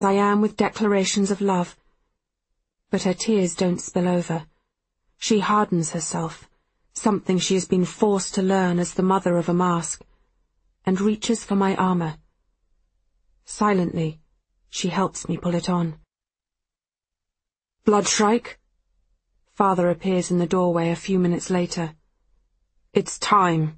I am with declarations of love. But her tears don't spill over. She hardens herself, something she has been forced to learn as the mother of a mask, and reaches for my armor. Silently, she helps me pull it on. Bloodshrike? Father appears in the doorway a few minutes later. It's time.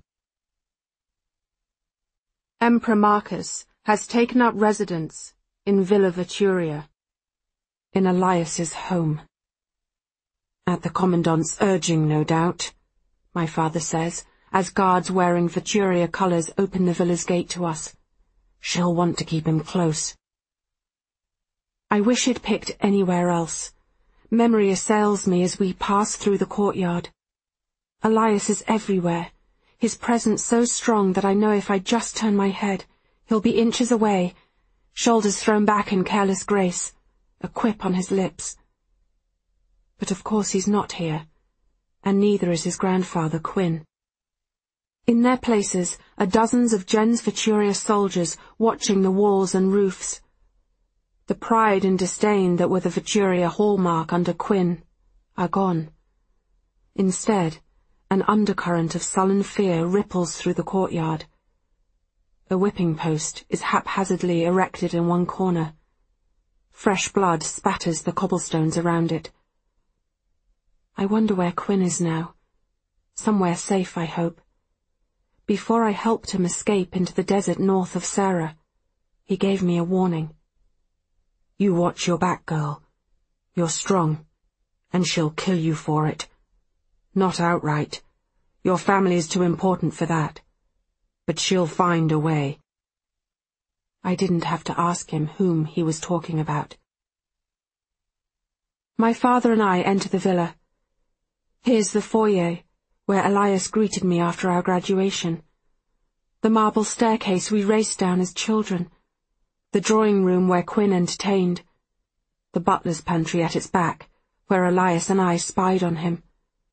Emperor Marcus has taken up residence in Villa Veturia, in Elias's home. At the Commandant's urging, no doubt, my father says, as guards wearing Veturia colours open the villa's gate to us. She'll want to keep him close. I wish he'd picked anywhere else. Memory assails me as we pass through the courtyard. Elias is everywhere, his presence so strong that I know if I just turn my head, he'll be inches away, shoulders thrown back in careless grace, a quip on his lips. But of course he's not here, and neither is his grandfather, Quinn. In their places are dozens of Gens Veturia soldiers watching the walls and roofs. The pride and disdain that were the Veturia hallmark under Quinn are gone. Instead, an undercurrent of sullen fear ripples through the courtyard. A whipping post is haphazardly erected in one corner. Fresh blood spatters the cobblestones around it. I wonder where Quinn is now. Somewhere safe, I hope. Before I helped him escape into the desert north of Sarah, he gave me a warning. You watch your back, girl. You're strong, and she'll kill you for it. Not outright. Your family is too important for that. But she'll find a way. I didn't have to ask him whom he was talking about. My father and I enter the villa. Here's the foyer, where Elias greeted me after our graduation. The marble staircase we raced down as children. The drawing room where Quinn entertained. The butler's pantry at its back, where Elias and I spied on him.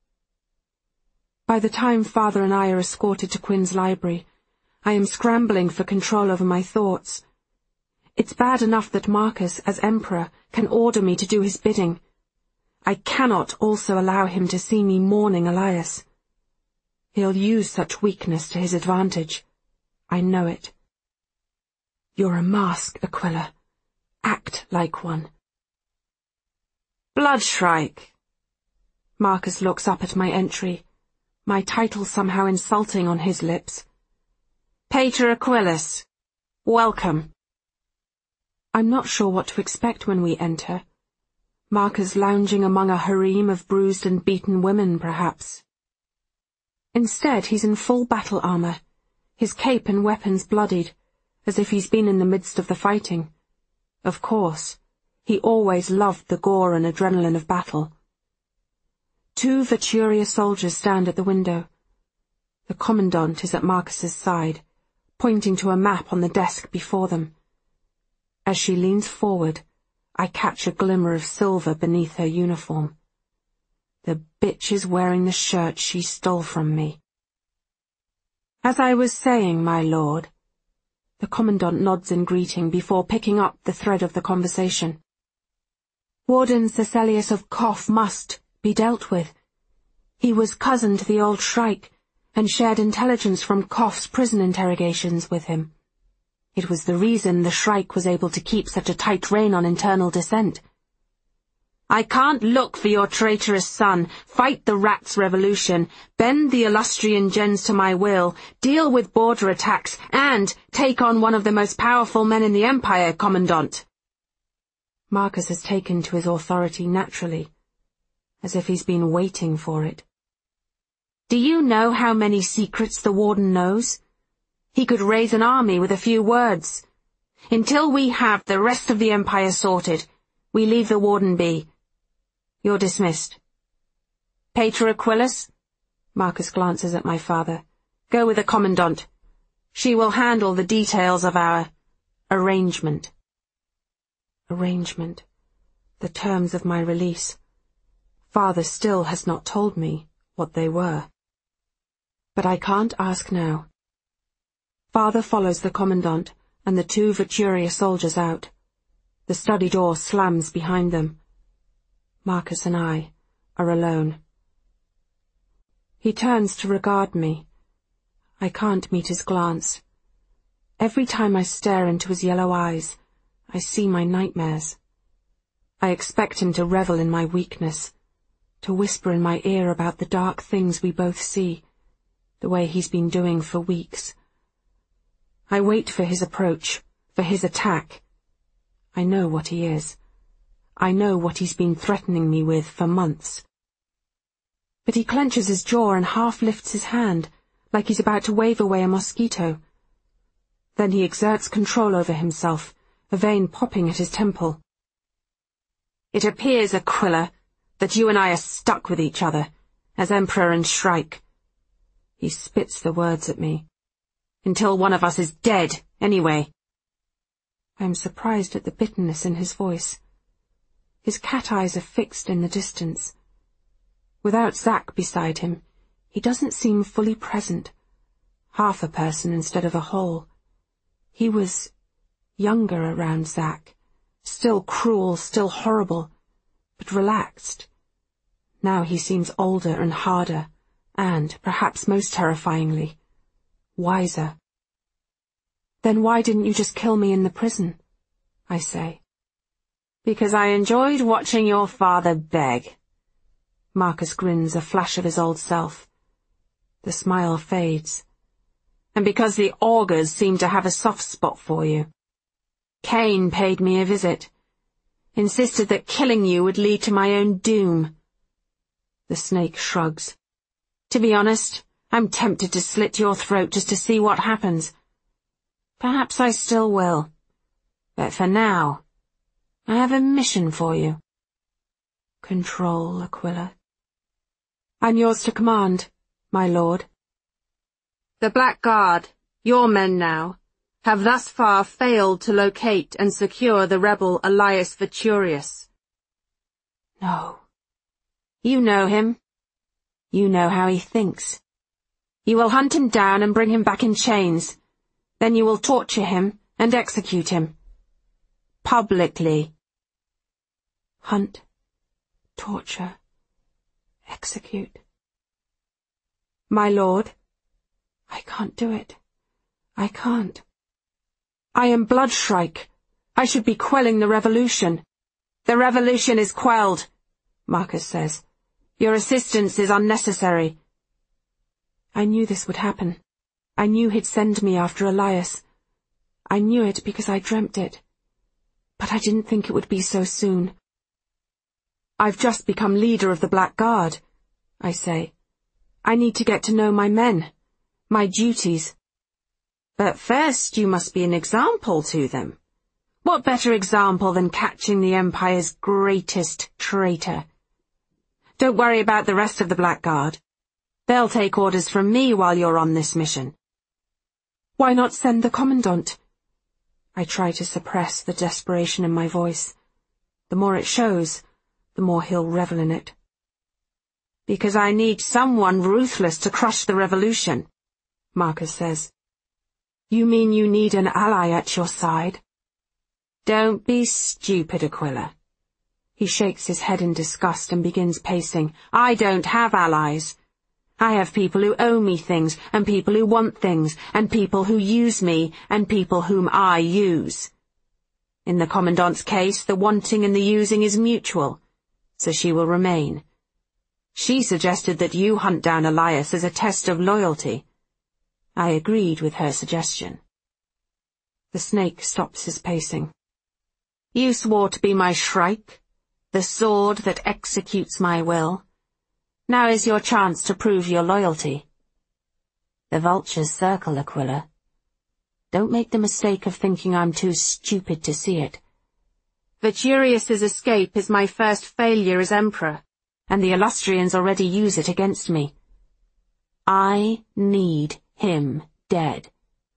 By the time Father and I are escorted to Quinn's library, I am scrambling for control over my thoughts. It's bad enough that Marcus, as Emperor, can order me to do his bidding. I cannot also allow him to see me mourning Elias. He'll use such weakness to his advantage. I know it. You're a mask, Aquila. Act like one. Bloodshrike. Marcus looks up at my entry, my title somehow insulting on his lips. Pater Aquilus, welcome. I'm not sure what to expect when we enter. Marcus lounging among a harem of bruised and beaten women, perhaps. Instead, he's in full battle armor, his cape and weapons bloodied, as if he's been in the midst of the fighting. Of course, he always loved the gore and adrenaline of battle. 2 Veturia soldiers stand at the window. The Commandant is at Marcus's side, pointing to a map on the desk before them. As she leans forward, I catch a glimmer of silver beneath her uniform. The bitch is wearing the shirt she stole from me. As I was saying, my lord, the Commandant nods in greeting before picking up the thread of the conversation. Warden Cecilius of Koff must be dealt with. He was cousin to the old Shrike, and shared intelligence from Koff's prison interrogations with him. It was the reason the Shrike was able to keep such a tight rein on internal dissent. I can't look for your traitorous son, fight the Rats' revolution, bend the Illustrian gens to my will, deal with border attacks, and take on one of the most powerful men in the Empire, Commandant. Marcus has taken to his authority naturally, as if he's been waiting for it. Do you know how many secrets the Warden knows? He could raise an army with a few words. Until we have the rest of the Empire sorted, we leave the Warden be. You're dismissed. Pater Aquilus? Marcus glances at my father. Go with the Commandant. She will handle the details of our arrangement. Arrangement. The terms of my release. Father still has not told me what they were. But I can't ask now. Father follows the Commandant and the 2 Veturia soldiers out. The study door slams behind them. Marcus and I are alone. He turns to regard me. I can't meet his glance. Every time I stare into his yellow eyes, I see my nightmares. I expect him to revel in my weakness, to whisper in my ear about the dark things we both see, the way he's been doing for weeks. I wait for his approach, for his attack. I know what he is. I know what he's been threatening me with for months. But he clenches his jaw and half lifts his hand, like he's about to wave away a mosquito. Then he exerts control over himself, a vein popping at his temple. "It appears, Aquila, that you and I are stuck with each other, as Emperor and Shrike." He spits the words at me. "Until one of us is dead, anyway." I am surprised at the bitterness in his voice. His cat eyes are fixed in the distance. Without Zack beside him, he doesn't seem fully present, half a person instead of a whole. He was younger around Zack, still cruel, still horrible, but relaxed. Now he seems older and harder, and, perhaps most terrifyingly, wiser. "Then why didn't you just kill me in the prison?" I say. "Because I enjoyed watching your father beg." Marcus grins, a flash of his old self. The smile fades. "And because the augurs seem to have a soft spot for you. Cain paid me a visit. Insisted that killing you would lead to my own doom." The snake shrugs. "To be honest, I'm tempted to slit your throat just to see what happens. Perhaps I still will. But for now, I have a mission for you." "Control, Aquila." "I'm yours to command, my lord." "The Black Guard, your men now, have thus far failed to locate and secure the rebel Elias Veturius." "No." "You know him. You know how he thinks. You will hunt him down and bring him back in chains. Then you will torture him and execute him. Publicly." Hunt, torture, execute. "My lord, I can't do it. I can't. I am Bloodshrike. I should be quelling the revolution." "The revolution is quelled," Marcus says. "Your assistance is unnecessary." I knew this would happen. I knew he'd send me after Elias. I knew it because I dreamt it. But I didn't think it would be so soon. "I've just become leader of the Black Guard," I say. "I need to get to know my men, my duties." "But first you must be an example to them. What better example than catching the Empire's greatest traitor? Don't worry about the rest of the Black Guard. They'll take orders from me while you're on this mission." "Why not send the Commandant?" I try to suppress the desperation in my voice. The more it shows, the more he'll revel in it. "Because I need someone ruthless to crush the revolution," Marcus says. "You mean you need an ally at your side?" "Don't be stupid, Aquila." He shakes his head in disgust and begins pacing. "I don't have allies. I have people who owe me things, and people who want things, and people who use me, and people whom I use. In the Commandant's case, the wanting and the using is mutual, so she will remain. She suggested that you hunt down Elias as a test of loyalty. I agreed with her suggestion." The snake stops his pacing. "You swore to be my Shrike, the sword that executes my will. Now is your chance to prove your loyalty." "The vultures circle, Aquila. Don't make the mistake of thinking I'm too stupid to see it. Veturius's escape is my first failure as Emperor, and the Illustrians already use it against me. I need him dead."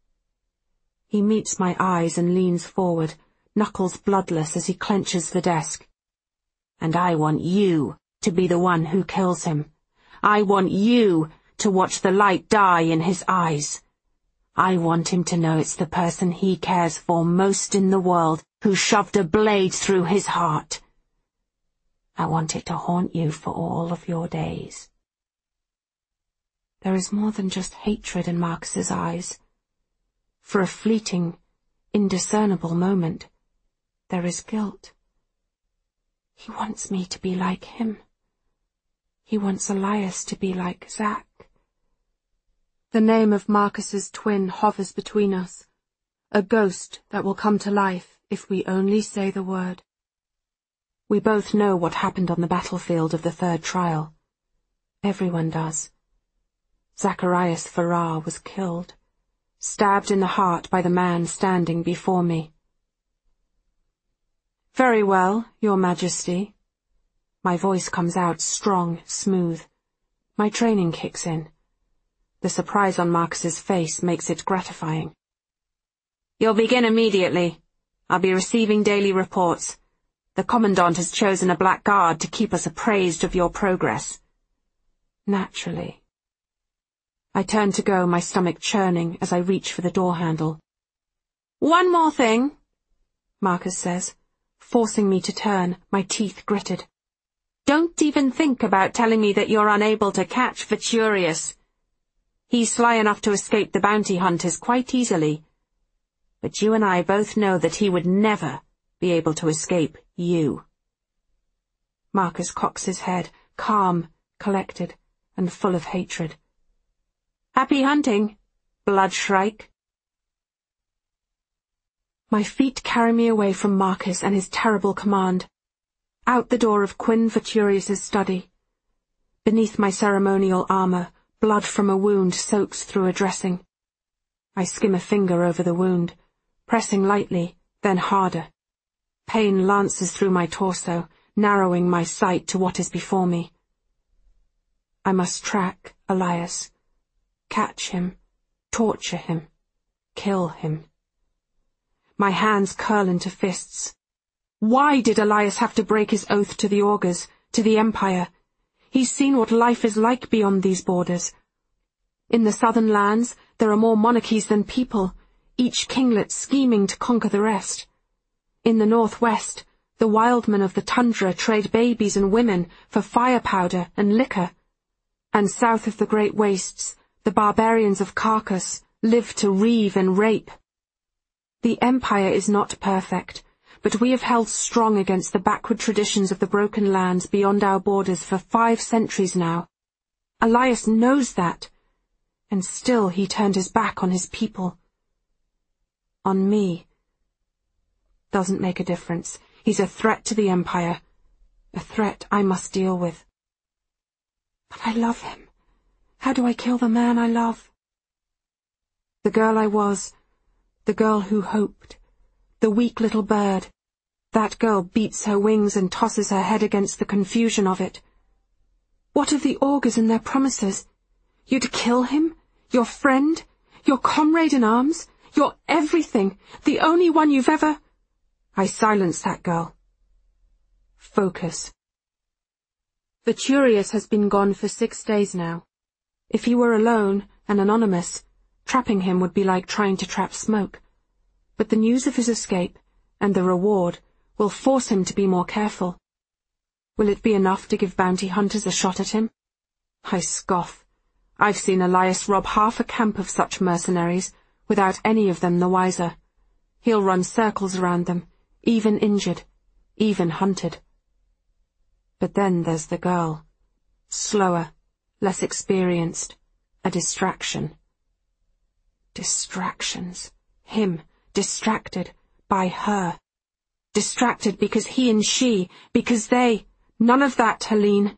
He meets my eyes and leans forward, knuckles bloodless as he clenches the desk. "And I want you to be the one who kills him. I want you to watch the light die in his eyes. I want him to know it's the person he cares for most in the world who shoved a blade through his heart. I want it to haunt you for all of your days." There is more than just hatred in Marcus's eyes. For a fleeting, indiscernible moment, there is guilt. He wants me to be like him. He wants Elias to be like Zach. The name of Marcus's twin hovers between us, a ghost that will come to life if we only say the word. We both know what happened on the battlefield of the third trial. Everyone does. Zacharias Farrar was killed, stabbed in the heart by the man standing before me. "Very well, Your Majesty." My voice comes out strong, smooth. My training kicks in. The surprise on Marcus's face makes it gratifying. "You'll begin immediately. I'll be receiving daily reports. The Commandant has chosen a black guard to keep us appraised of your progress." Naturally. I turn to go, my stomach churning as I reach for the door handle. "One more thing," Marcus says, forcing me to turn, my teeth gritted. "Don't even think about telling me that you're unable to catch Veturius. He's sly enough to escape the bounty hunters quite easily. But you and I both know that he would never be able to escape you." Marcus cocks his head, calm, collected, and full of hatred. "Happy hunting, Bloodshrike." My feet carry me away from Marcus and his terrible command, out the door of Quinn Veturius's study. Beneath my ceremonial armor, blood from a wound soaks through a dressing. I skim a finger over the wound, pressing lightly, then harder. Pain lances through my torso, narrowing my sight to what is before me. I must track Elias, catch him, torture him, kill him. My hands curl into fists. Why did Elias have to break his oath to the Augurs, to the Empire? He's seen what life is like beyond these borders. In the southern lands, there are more monarchies than people, each kinglet scheming to conquer the rest. In the northwest, the wildmen of the tundra trade babies and women for fire powder and liquor. And south of the great wastes, the barbarians of Carcass live to reave and rape. The Empire is not perfect, but we have held strong against the backward traditions of the broken lands beyond our borders for 5 centuries now. Elias knows that, and still he turned his back on his people. On me. Doesn't make a difference. He's a threat to the Empire, a threat I must deal with. But I love him. How do I kill the man I love? The girl I was, the girl who hoped, the weak little bird. That girl beats her wings and tosses her head against the confusion of it. What of the Augurs and their promises? You'd kill him? Your friend? Your comrade in arms? Your everything? The only one you've ever... I silence that girl. Focus. Veturius has been gone for 6 days now. If he were alone and anonymous, trapping him would be like trying to trap smoke. But the news of his escape, and the reward, will force him to be more careful. Will it be enough to give bounty hunters a shot at him? I scoff. I've seen Elias rob half a camp of such mercenaries, without any of them the wiser. He'll run circles around them, even injured, even hunted. But then there's the girl. Slower, less experienced, a distraction. Distractions. Him, distracted by her. Distracted because he and she, because they... None of that, Helene.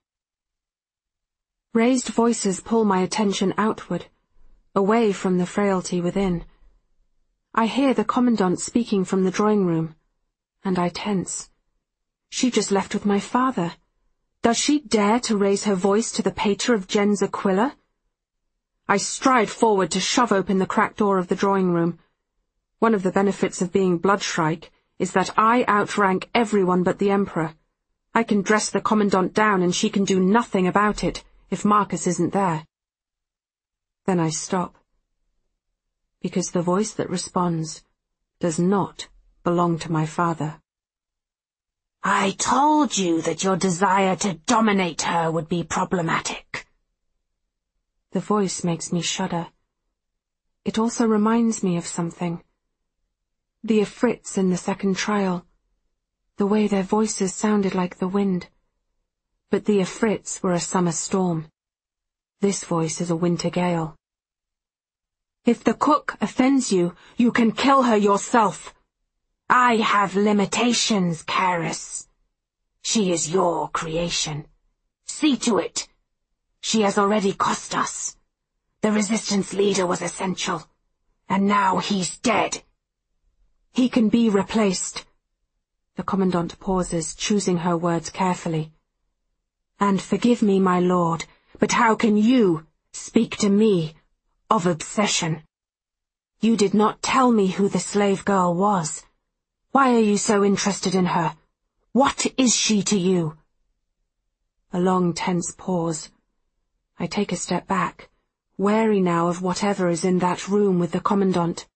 Raised voices pull my attention outward, away from the frailty within. I hear the Commandant speaking from the drawing room, and I tense. She just left with my father. Does she dare to raise her voice to the pater of Gens Aquila? I stride forward to shove open the cracked door of the drawing room. One of the benefits of being Bloodshrike is that I outrank everyone but the Emperor. I can dress the Commandant down and she can do nothing about it if Marcus isn't there. Then I stop. Because the voice that responds does not belonged to my father. I told you that your desire to dominate her would be problematic. The voice makes me shudder. It also reminds me of something. The Ifrits in the second trial. The way their voices sounded like the wind. But the Ifrits were a summer storm. This voice is a winter gale. If the cook offends you, you can kill her yourself. I have limitations, Karis. She is your creation. See to it. She has already cost us. The resistance leader was essential, and now he's dead. He can be replaced. The Commandant pauses, choosing her words carefully. And forgive me, my lord, but how can you speak to me of obsession? You did not tell me who the slave girl was. Why are you so interested in her? What is she to you? A long, tense pause. I take a step back, wary now of whatever is in that room with the Commandant.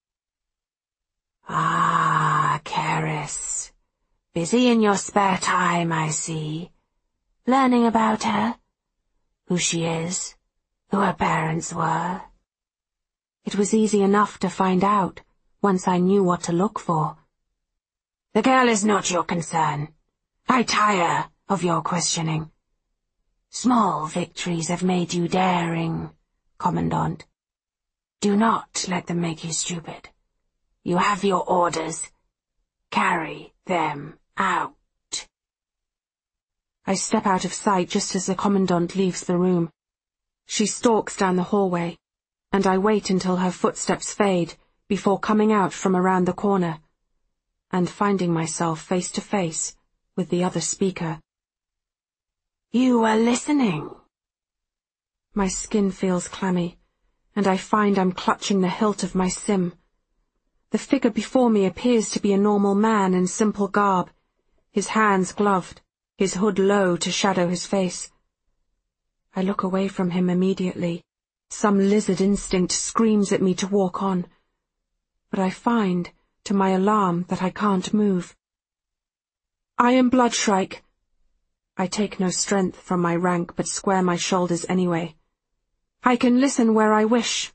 Ah, Karis. Busy in your spare time, I see. Learning about her. Who she is. Who her parents were. It was easy enough to find out, once I knew what to look for. The girl is not your concern. I tire of your questioning. Small victories have made you daring, Commandant. Do not let them make you stupid. You have your orders. Carry them out. I step out of sight just as the Commandant leaves the room. She stalks down the hallway, and I wait until her footsteps fade before coming out from around the corner and finding myself face to face with the other speaker. You were listening. My skin feels clammy, and I find I'm clutching the hilt of my sim. The figure before me appears to be a normal man in simple garb, his hands gloved, his hood low to shadow his face. I look away from him immediately. Some lizard instinct screams at me to walk on, but I find, to my alarm, that I can't move. I am Bloodshrike. I take no strength from my rank, but square my shoulders anyway. I can listen where I wish.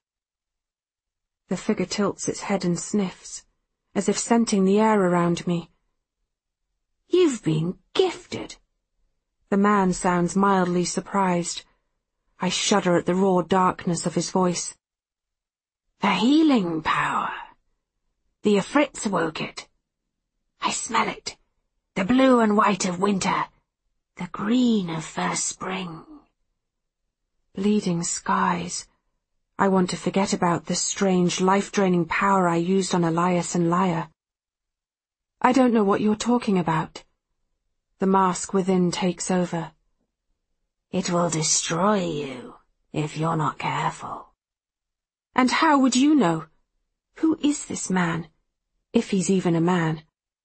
The figure tilts its head and sniffs, as if scenting the air around me. You've been gifted. The man sounds mildly surprised. I shudder at the raw darkness of his voice. The healing power. The Ifrits woke it. I smell it. The blue and white of winter. The green of first spring. Bleeding skies. I want to forget about the strange, life-draining power I used on Elias and Lyra. I don't know what you're talking about. The mask within takes over. It will destroy you, if you're not careful. And how would you know? Who is this man, if he's even a man?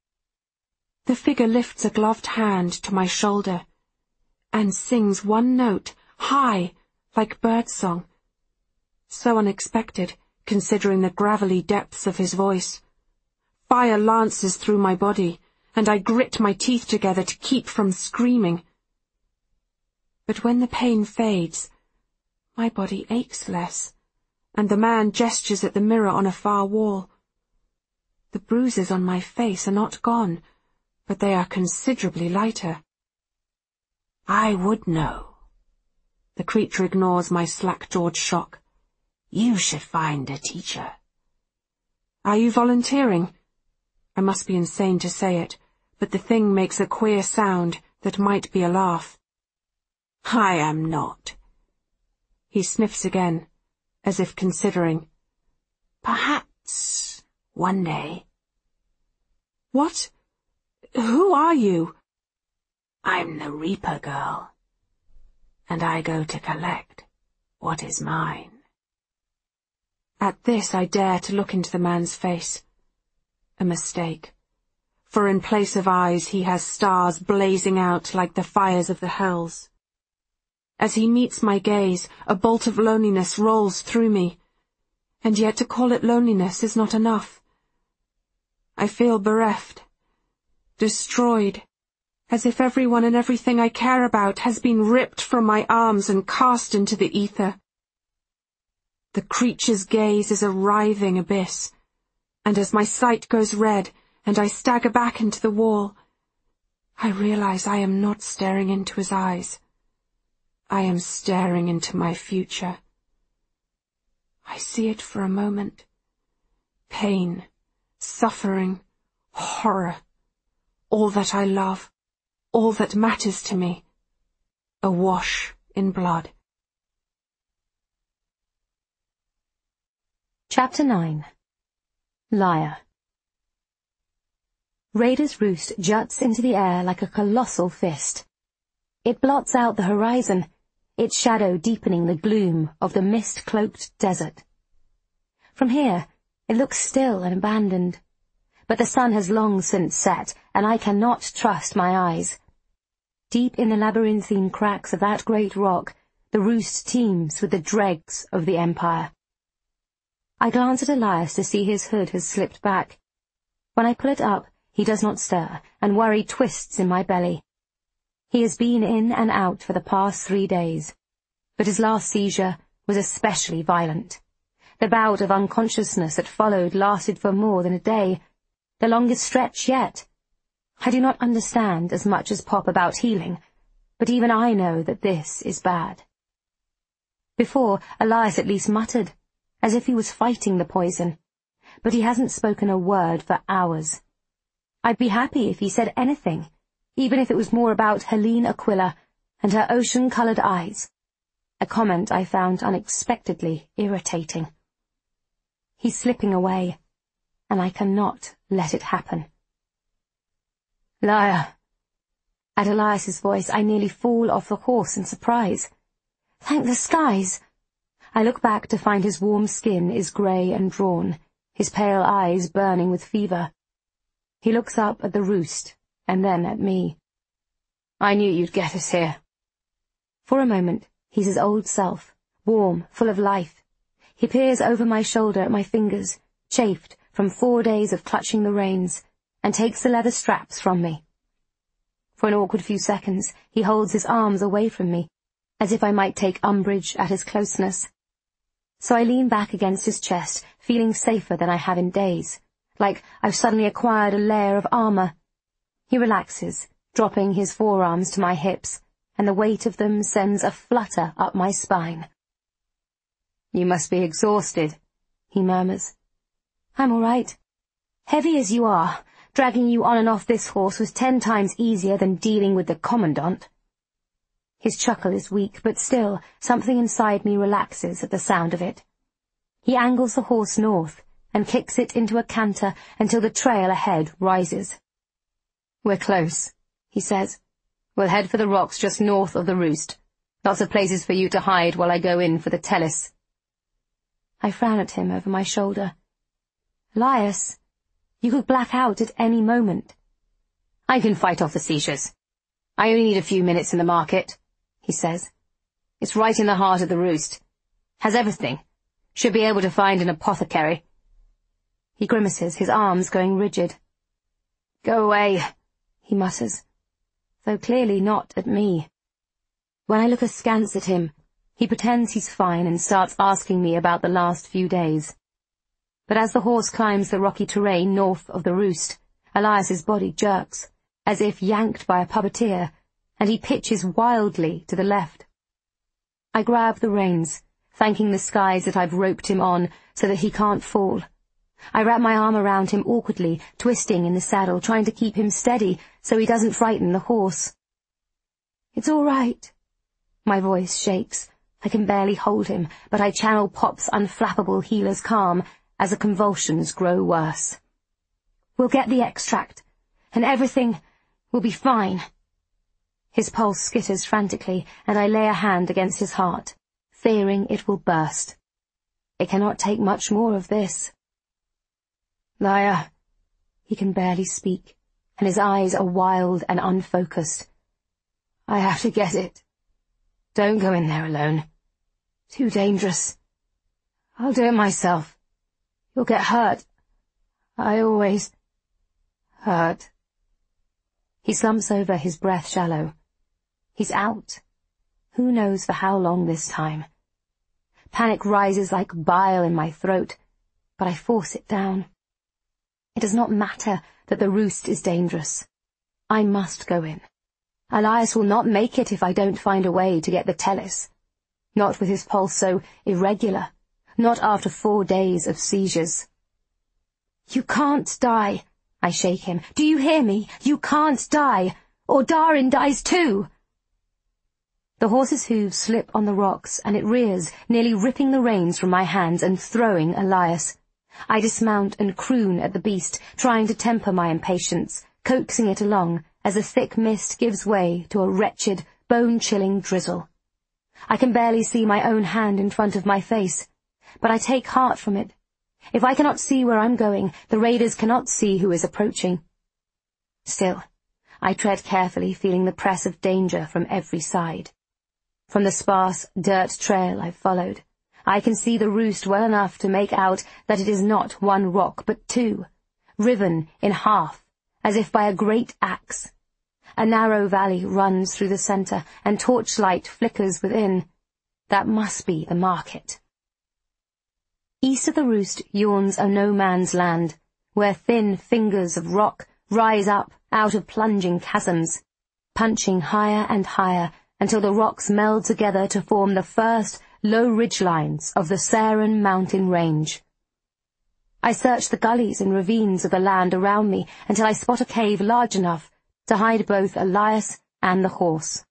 The figure lifts a gloved hand to my shoulder and sings one note, high, like birdsong. So unexpected, considering the gravelly depths of his voice. Fire lances through my body, and I grit my teeth together to keep from screaming. But when the pain fades, my body aches less, and the man gestures at the mirror on a far wall. The bruises on my face are not gone, but they are considerably lighter. I would know. The creature ignores my slack-jawed shock. You should find a teacher. Are you volunteering? I must be insane to say it, but the thing makes a queer sound that might be a laugh. I am not. He sniffs again, as if considering. Perhaps one day. What? Who are you? I'm the Reaper Girl, and I go to collect what is mine. At this I dare to look into the man's face. A mistake. For in place of eyes he has stars blazing out like the fires of the hells. As he meets my gaze, a bolt of loneliness rolls through me, and yet to call it loneliness is not enough. I feel bereft, destroyed, as if everyone and everything I care about has been ripped from my arms and cast into the ether. The creature's gaze is a writhing abyss, and as my sight goes red and I stagger back into the wall, I realize I am not staring into his eyes. I am staring into my future. I see it for a moment. Pain, suffering, horror, all that I love, all that matters to me, awash in blood. Chapter 9. Liar. Raider's Roost juts into the air like a colossal fist. It blots out the horizon, its shadow deepening the gloom of the mist-cloaked desert. From here, it looks still and abandoned, but the sun has long since set, and I cannot trust my eyes. Deep in the labyrinthine cracks of that great rock, the roost teems with the dregs of the Empire. I glance at Elias to see his hood has slipped back. When I pull it up, he does not stir, and worry twists in my belly. He has been in and out for the past 3 days, but his last seizure was especially violent. The bout of unconsciousness that followed lasted for more than a day, the longest stretch yet. I do not understand as much as Pop about healing, but even I know that this is bad. Before, Elias at least muttered, as if he was fighting the poison, but he hasn't spoken a word for hours. I'd be happy if he said anything, even if it was more about Helene Aquila and her ocean-coloured eyes, a comment I found unexpectedly irritating. He's slipping away, and I cannot let it happen. Liar! At Elias's voice, I nearly fall off the horse in surprise. Thank the skies! I look back to find his warm skin is grey and drawn, his pale eyes burning with fever. He looks up at the roost, and then at me. I knew you'd get us here. For a moment, he's his old self, warm, full of life. He peers over my shoulder at my fingers, chafed from 4 days of clutching the reins, and takes the leather straps from me. For an awkward few seconds, he holds his arms away from me, as if I might take umbrage at his closeness. So I lean back against his chest, feeling safer than I have in days, like I've suddenly acquired a layer of armor. He relaxes, dropping his forearms to my hips, and the weight of them sends a flutter up my spine. You must be exhausted, he murmurs. I'm all right. Heavy as you are, dragging you on and off this horse was 10 times easier than dealing with the Commandant. His chuckle is weak, but still, something inside me relaxes at the sound of it. He angles the horse north, and kicks it into a canter until the trail ahead rises. We're close, he says. We'll head for the rocks just north of the roost. Lots of places for you to hide while I go in for the Tellus. I frown at him over my shoulder. Elias, you could black out at any moment. I can fight off the seizures. I only need a few minutes in the market, he says. It's right in the heart of the roost. Has everything. Should be able to find an apothecary. He grimaces, his arms going rigid. Go away, he mutters, though clearly not at me. When I look askance at him, he pretends he's fine and starts asking me about the last few days. But as the horse climbs the rocky terrain north of the roost, Elias's body jerks, as if yanked by a puppeteer, and he pitches wildly to the left. I grab the reins, thanking the skies that I've roped him on so that he can't fall. I wrap my arm around him awkwardly, twisting in the saddle, trying to keep him steady so he doesn't frighten the horse. It's all right. My voice shakes. I can barely hold him, but I channel Pop's unflappable healer's calm as the convulsions grow worse. We'll get the extract, and everything will be fine. His pulse skitters frantically, and I lay a hand against his heart, fearing it will burst. It cannot take much more of this. Liar. He can barely speak, and his eyes are wild and unfocused. I have to get it. Don't go in there alone. Too dangerous. I'll do it myself. You'll get hurt. I always... hurt. He slumps over, his breath shallow. He's out. Who knows for how long this time? Panic rises like bile in my throat, but I force it down. It does not matter that the roost is dangerous. I must go in. Elias will not make it if I don't find a way to get the Tellus. Not with his pulse so irregular. Not after 4 days of seizures. You can't die, I shake him. Do you hear me? You can't die, or Darin dies too. The horse's hooves slip on the rocks, and it rears, nearly ripping the reins from my hands and throwing Elias. I dismount and croon at the beast, trying to temper my impatience, coaxing it along, as the thick mist gives way to a wretched, bone-chilling drizzle. I can barely see my own hand in front of my face, but I take heart from it. If I cannot see where I'm going, the raiders cannot see who is approaching. Still, I tread carefully, feeling the press of danger from every side. From the sparse dirt trail I've followed, I can see the roost well enough to make out that it is not 1 rock, but 2, riven in half, as if by a great axe. A narrow valley runs through the centre, and torchlight flickers within. That must be the market. East of the roost yawns a no-man's land, where thin fingers of rock rise up out of plunging chasms, punching higher and higher until the rocks meld together to form the first low ridgelines of the Saren mountain range. I search the gullies and ravines of the land around me until I spot a cave large enough to hide both Elias and the horse.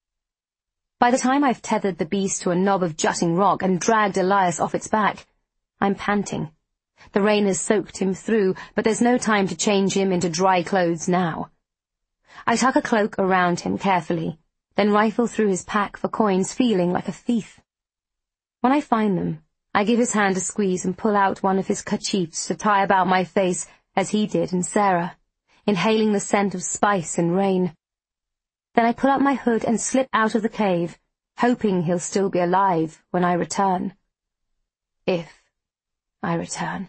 By the time I've tethered the beast to a knob of jutting rock and dragged Elias off its back, I'm panting. The rain has soaked him through, but there's no time to change him into dry clothes now. I tuck a cloak around him carefully, then rifle through his pack for coins, feeling like a thief. When I find them, I give his hand a squeeze and pull out one of his kerchiefs to tie about my face as he did in Sarah, inhaling the scent of spice and rain. Then I pull up my hood and slip out of the cave, hoping he'll still be alive when I return. If I return.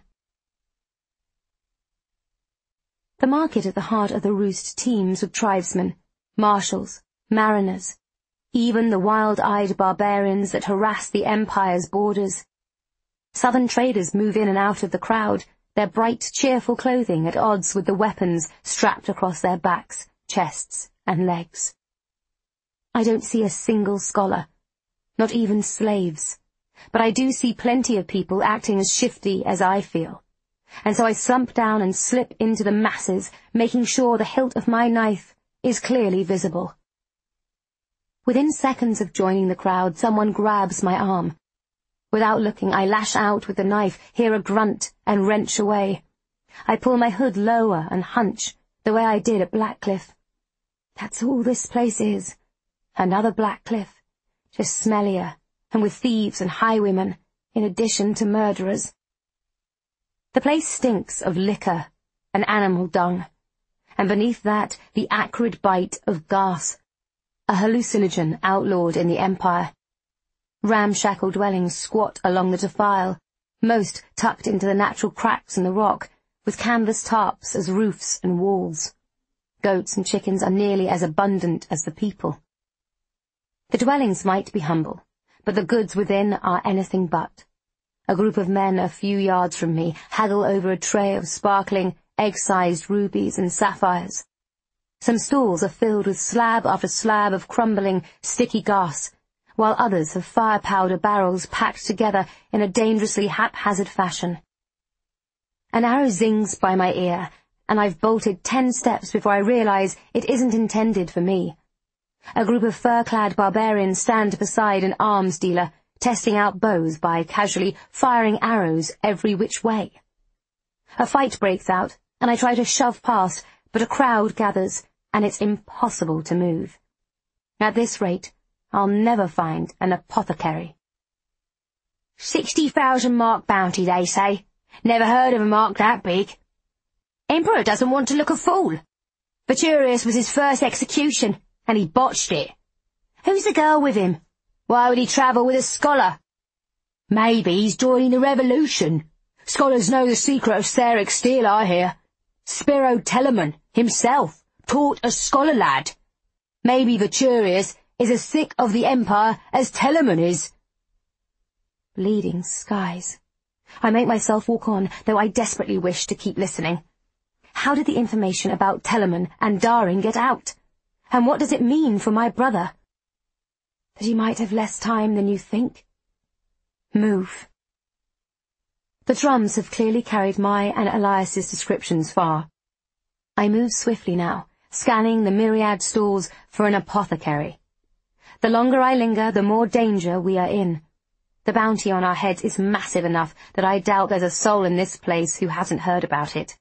The market at the heart of the roost teems with tribesmen, marshals, mariners, even the wild-eyed barbarians that harass the Empire's borders. Southern traders move in and out of the crowd, their bright, cheerful clothing at odds with the weapons strapped across their backs, chests, and legs. I don't see a single scholar, not even slaves, but I do see plenty of people acting as shifty as I feel, and so I slump down and slip into the masses, making sure the hilt of my knife is clearly visible. Within seconds of joining the crowd, someone grabs my arm. Without looking, I lash out with the knife, hear a grunt, and wrench away. I pull my hood lower and hunch, the way I did at Blackcliff. That's all this place is. Another Blackcliff, just smellier, and with thieves and highwaymen, in addition to murderers. The place stinks of liquor and animal dung, and beneath that the acrid bite of gas, a hallucinogen outlawed in the Empire. Ramshackle dwellings squat along the defile, most tucked into the natural cracks in the rock, with canvas tarps as roofs and walls. Goats and chickens are nearly as abundant as the people. The dwellings might be humble, but the goods within are anything but. A group of men a few yards from me haggle over a tray of sparkling, egg-sized rubies and sapphires. Some stalls are filled with slab after slab of crumbling, sticky gas, while others have fire powder barrels packed together in a dangerously haphazard fashion. An arrow zings by my ear, and I've bolted 10 steps before I realize it isn't intended for me. A group of fur-clad barbarians stand beside an arms dealer, testing out bows by casually firing arrows every which way. A fight breaks out, and I try to shove past, but a crowd gathers, and it's impossible to move. At this rate, I'll never find an apothecary. 60,000 mark bounty, they say. Never heard of a mark that big. Emperor doesn't want to look a fool. Veturius was his first execution, and he botched it. Who's the girl with him? Why would he travel with a scholar? Maybe he's joining the revolution. Scholars know the secret of Sarek steel, I hear. Spiro Telemann himself taught a scholar lad. Maybe Veturius is as sick of the Empire as Telemann is. Bleeding skies. I make myself walk on, though I desperately wish to keep listening. How did the information about Telemann and Daring get out? And what does it mean for my brother? That he might have less time than you think? Move. The drums have clearly carried my and Elias's descriptions far. I move swiftly now, scanning the myriad stalls for an apothecary. The longer I linger, the more danger we are in. The bounty on our heads is massive enough that I doubt there's a soul in this place who hasn't heard about it.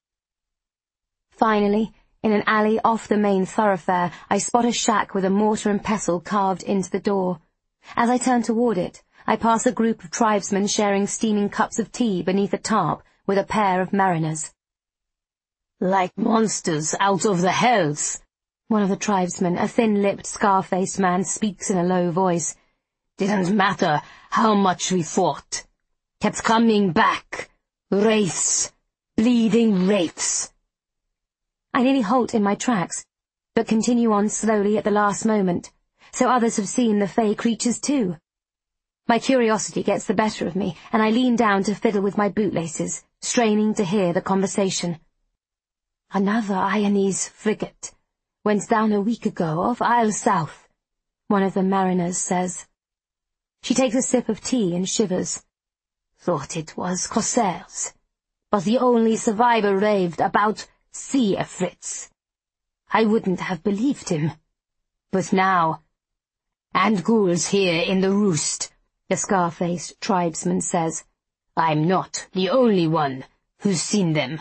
Finally, in an alley off the main thoroughfare, I spot a shack with a mortar and pestle carved into the door. As I turn toward it, I pass a group of tribesmen sharing steaming cups of tea beneath a tarp with a pair of mariners. Like monsters out of the hells, one of the tribesmen, a thin-lipped, scar-faced man, speaks in a low voice. Didn't matter how much we fought. Kept coming back. Wraiths. Bleeding wraiths. I nearly halt in my tracks, but continue on slowly at the last moment, so others have seen the fey creatures too. My curiosity gets the better of me, and I lean down to fiddle with my bootlaces, straining to hear the conversation. Another Ionese frigate went down a week ago off Isle South, one of the mariners says. She takes a sip of tea and shivers. Thought it was corsairs, but the only survivor raved about sea efrits. I wouldn't have believed him. But now, and ghouls here in the roost, the scar-faced tribesman says. I'm not the only one who's seen them.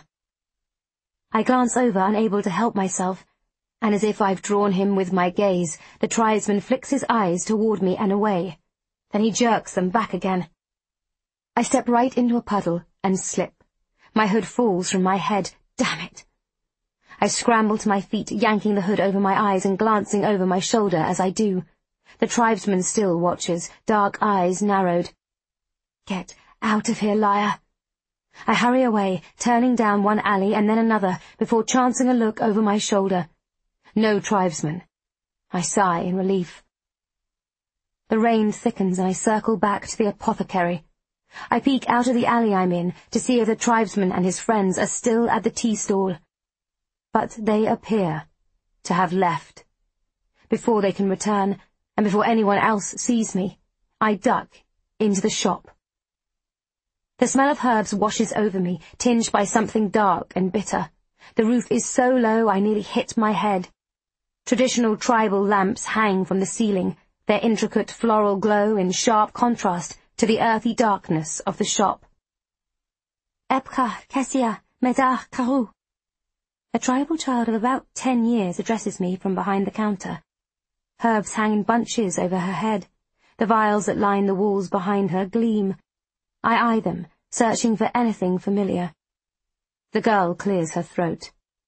I glance over, unable to help myself, and as if I've drawn him with my gaze, the tribesman flicks his eyes toward me and away. Then he jerks them back again. I step right into a puddle and slip. My hood falls from my head. Damn it! I scramble to my feet, yanking the hood over my eyes and glancing over my shoulder as I do. The tribesman still watches, dark eyes narrowed. Get out of here, liar! I hurry away, turning down one alley and then another, before chancing a look over my shoulder. No tribesman. I sigh in relief. The rain thickens and I circle back to the apothecary. I peek out of the alley I'm in to see if the tribesman and his friends are still at the tea stall. But they appear to have left. Before they can return, and before anyone else sees me, I duck into the shop. The smell of herbs washes over me, tinged by something dark and bitter. The roof is so low I nearly hit my head. Traditional tribal lamps hang from the ceiling, their intricate floral glow in sharp contrast to the earthy darkness of the shop. Epka, Kessia, Medar, Karu. A tribal child of about 10 years addresses me from behind the counter. Herbs hang in bunches over her head. The vials that line the walls behind her gleam. I eye them, searching for anything familiar. The girl clears her throat.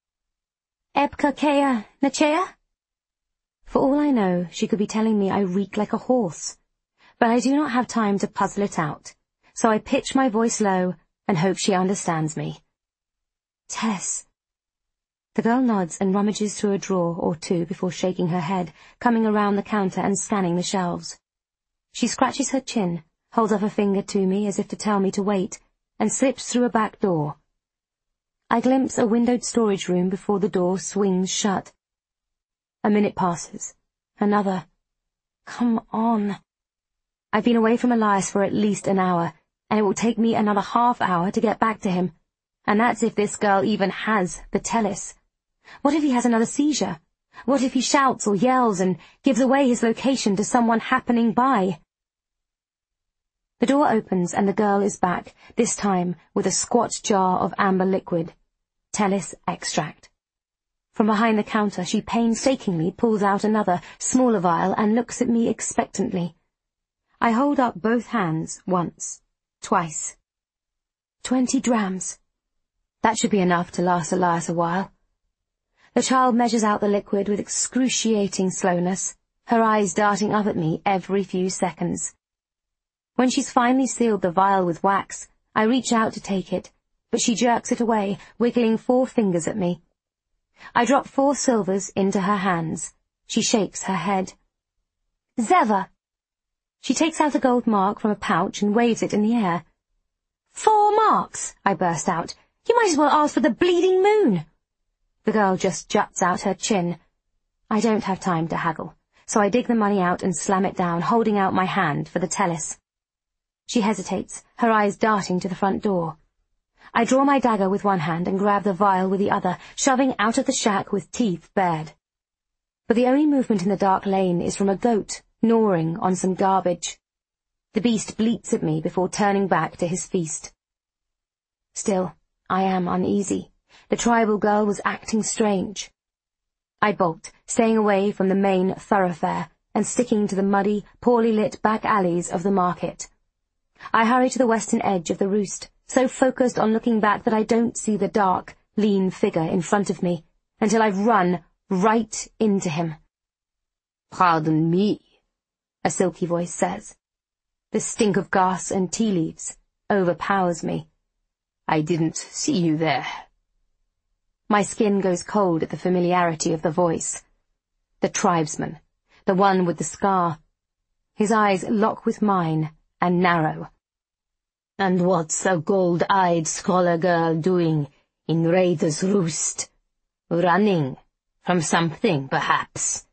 Epka Kea Nachea? For all I know, she could be telling me I reek like a horse. But I do not have time to puzzle it out, so I pitch my voice low and hope she understands me. Tess. The girl nods and rummages through a drawer or two before shaking her head, coming around the counter and scanning the shelves. She scratches her chin, holds up a finger to me as if to tell me to wait, and slips through a back door. I glimpse a windowed storage room before the door swings shut. A minute passes. Another. Come on. I've been away from Elias for at least an hour, and it will take me another half-hour to get back to him. And that's if this girl even has the Tellus. What if he has another seizure? What if he shouts or yells and gives away his location to someone happening by? The door opens and the girl is back, this time with a squat jar of amber liquid. Tellus extract. From behind the counter she painstakingly pulls out another, smaller vial and looks at me expectantly. I hold up both hands once, twice. 20 drams. That should be enough to last Elias a while. The child measures out the liquid with excruciating slowness, her eyes darting up at me every few seconds. When she's finally sealed the vial with wax, I reach out to take it, but she jerks it away, wiggling 4 fingers at me. I drop 4 silvers into her hands. She shakes her head. Zeva! She takes out a gold mark from a pouch and waves it in the air. 4 marks, I burst out. You might as well ask for the bleeding moon. The girl just juts out her chin. I don't have time to haggle, so I dig the money out and slam it down, holding out my hand for the tellis. She hesitates, her eyes darting to the front door. I draw my dagger with one hand and grab the vial with the other, shoving out of the shack with teeth bared. But the only movement in the dark lane is from a goat gnawing on some garbage. The beast bleats at me before turning back to his feast. Still, I am uneasy. The tribal girl was acting strange. I bolt, staying away from the main thoroughfare and sticking to the muddy, poorly lit back alleys of the market. I hurry to the western edge of the roost, so focused on looking back that I don't see the dark, lean figure in front of me, until I've run right into him. "Pardon me," a silky voice says. The stink of grass and tea leaves overpowers me. "I didn't see you there." My skin goes cold at the familiarity of the voice. The tribesman, the one with the scar. His eyes lock with mine and narrow. "And what's a gold-eyed scholar girl doing in Raider's Roost? Running from something, perhaps?"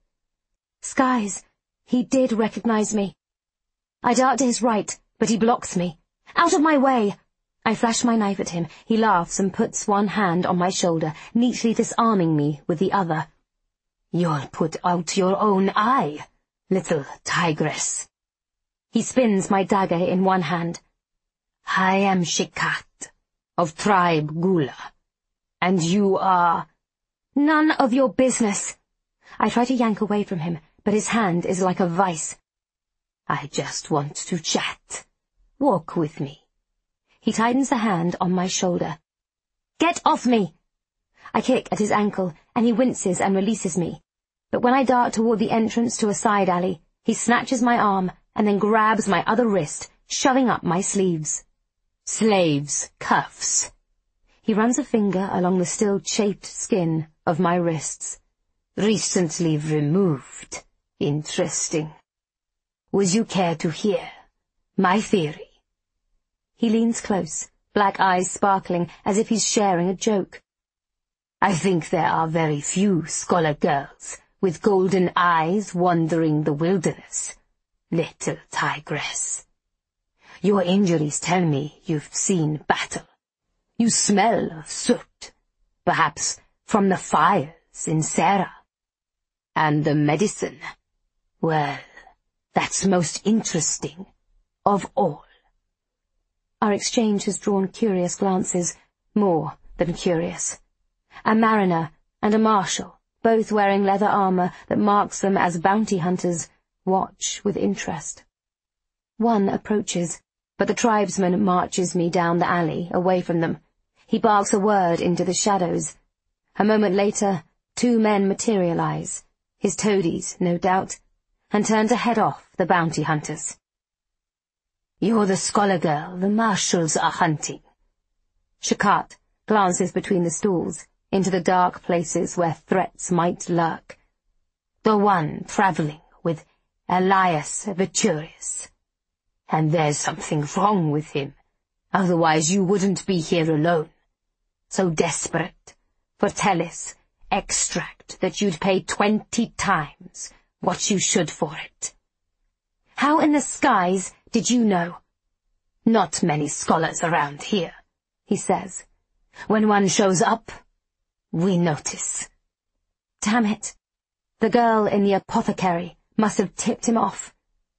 Skies, he did recognize me. I dart to his right, but he blocks me. "Out of my way!" I flash my knife at him. He laughs and puts one hand on my shoulder, neatly disarming me with the other. "You'll put out your own eye, little tigress." He spins my dagger in one hand. "I am Shikat, of tribe Gula, and you are—" "None of your business." I try to yank away from him, but his hand is like a vice. "I just want to chat. Walk with me." He tightens the hand on my shoulder. "Get off me!" I kick at his ankle, and he winces and releases me. But when I dart toward the entrance to a side alley, he snatches my arm and then grabs my other wrist, shoving up my sleeves. "Slaves' cuffs." He runs a finger along the still chafed skin of my wrists. "Recently removed. Interesting. Would you care to hear my theory?" He leans close, black eyes sparkling as if he's sharing a joke. "I think there are very few scholar girls with golden eyes wandering the wilderness, little tigress. Your injuries tell me you've seen battle. You smell of soot, perhaps from the fires in Sarah. And the medicine, well, that's most interesting of all." Our exchange has drawn curious glances, more than curious. A mariner and a marshal, both wearing leather armor that marks them as bounty hunters, watch with interest. One approaches, but the tribesman marches me down the alley, away from them. He barks a word into the shadows. A moment later, 2 men materialize, his toadies, no doubt, and turn to head off the bounty hunters. "You're the scholar girl the marshals are hunting." Shikat glances between the stools, into the dark places where threats might lurk. "The one traveling with Elias Viturius. And there's something wrong with him, otherwise you wouldn't be here alone. So desperate for Tellis extract that you'd pay 20 times what you should for it." "How in the skies did you know?" "Not many scholars around here," he says. "When one shows up, we notice." Damn it. The girl in the apothecary must have tipped him off.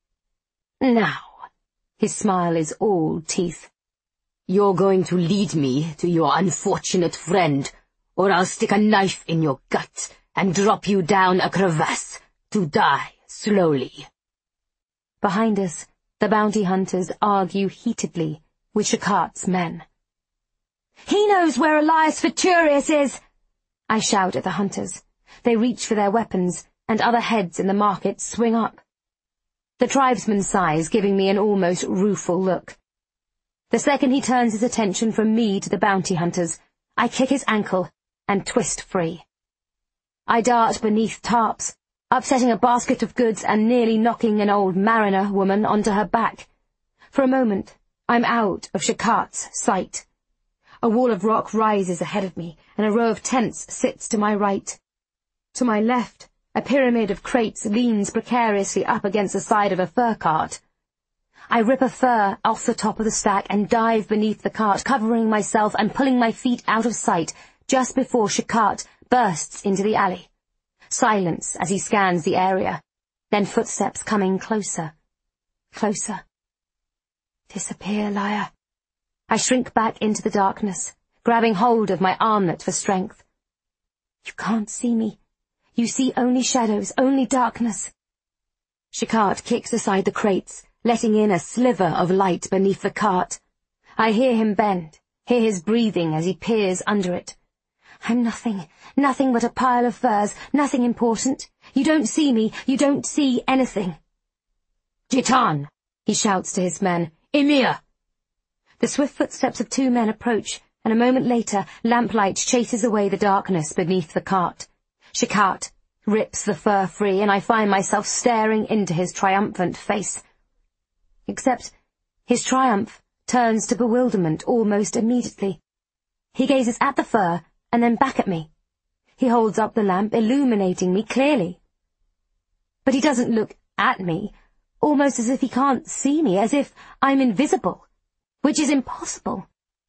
"Now," his smile is all teeth, "you're going to lead me to your unfortunate friend, or I'll stick a knife in your gut and drop you down a crevasse to die slowly." Behind us, the bounty hunters argue heatedly with Shikat's men. "He knows where Elias Viturius is!" I shout at the hunters. They reach for their weapons, and other heads in the market swing up. The tribesman sighs, giving me an almost rueful look. The second he turns his attention from me to the bounty hunters, I kick his ankle and twist free. I dart beneath tarps, upsetting a basket of goods and nearly knocking an old mariner woman onto her back. For a moment, I'm out of Shakat's sight. A wall of rock rises ahead of me, and a row of tents sits to my right. To my left, a pyramid of crates leans precariously up against the side of a fur cart. I rip a fur off the top of the stack and dive beneath the cart, covering myself and pulling my feet out of sight just before Shakat bursts into the alley. Silence as he scans the area, then footsteps coming closer. Closer. Disappear, liar. I shrink back into the darkness, grabbing hold of my armlet for strength. You can't see me. You see only shadows, only darkness. Shakat kicks aside the crates, letting in a sliver of light beneath the cart. I hear him bend, hear his breathing as he peers under it. I'm nothing but a pile of furs, nothing important. You don't see me, you don't see anything. Jitan, he shouts to his men. Emir! The swift footsteps of two men approach, and a moment later, lamplight chases away the darkness beneath the cart. Shakat rips the fur free, and I find myself staring into his triumphant face. Except his triumph turns to bewilderment almost immediately. He gazes at the fur and then back at me. He holds up the lamp, illuminating me clearly. But he doesn't look at me, almost as if he can't see me, as if I'm invisible, which is impossible.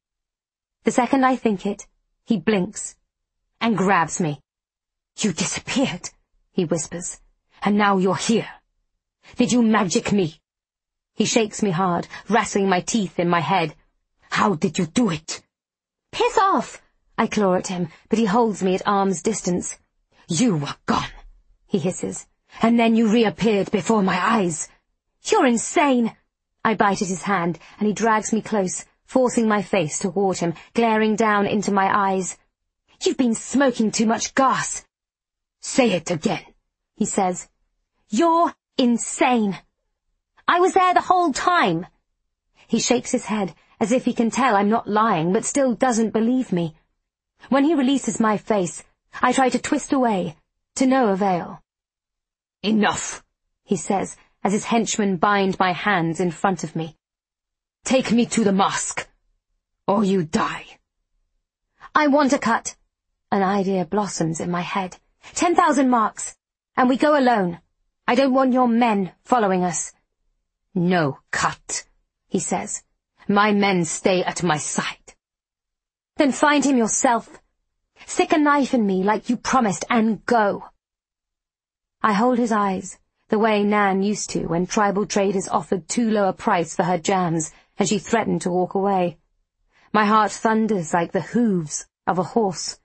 The second I think it, he blinks and grabs me. You disappeared, he whispers, and now you're here. Did you magic me? He shakes me hard, rattling my teeth in my head. How did you do it? Piss off! I claw at him, but he holds me at arm's distance. You were gone, he hisses, and then you reappeared before my eyes. You're insane! I bite at his hand, and he drags me close, forcing my face toward him, glaring down into my eyes. You've been smoking too much gas. Say it again, he says. You're insane. I was there the whole time. He shakes his head, as if he can tell I'm not lying, but still doesn't believe me. When he releases my face, I try to twist away, to no avail. Enough, he says, as his henchmen bind my hands in front of me. Take me to the mosque, or you die. I want a cut. An idea blossoms in my head. 10,000 marks, and we go alone. I don't want your men following us. No cut, he says. My men stay at my side. Then find him yourself. Stick a knife in me like you promised and go. I hold his eyes, the way Nan used to when tribal traders offered too low a price for her jams and she threatened to walk away. My heart thunders like the hooves of a horse.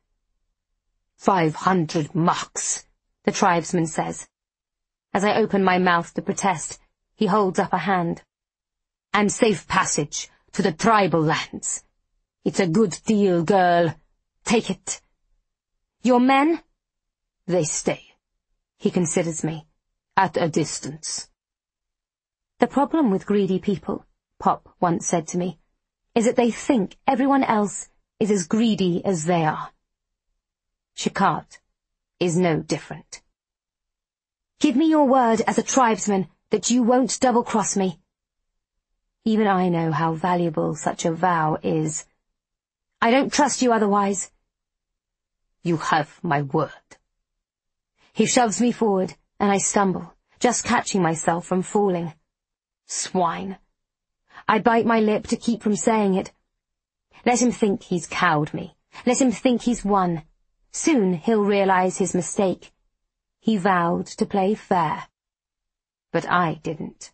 500 marks, the tribesman says. As I open my mouth to protest, he holds up a hand. And safe passage to the tribal lands. It's a good deal, girl. Take it. Your men? They stay. He considers me. At a distance. The problem with greedy people, Pop once said to me, is that they think everyone else is as greedy as they are. Shakat is no different. Give me your word as a tribesman that you won't double-cross me. Even I know how valuable such a vow is. I don't trust you otherwise. You have my word. He shoves me forward, and I stumble, just catching myself from falling. Swine. I bite my lip to keep from saying it. Let him think he's cowed me. Let him think he's won. Soon he'll realize his mistake. He vowed to play fair. But I didn't.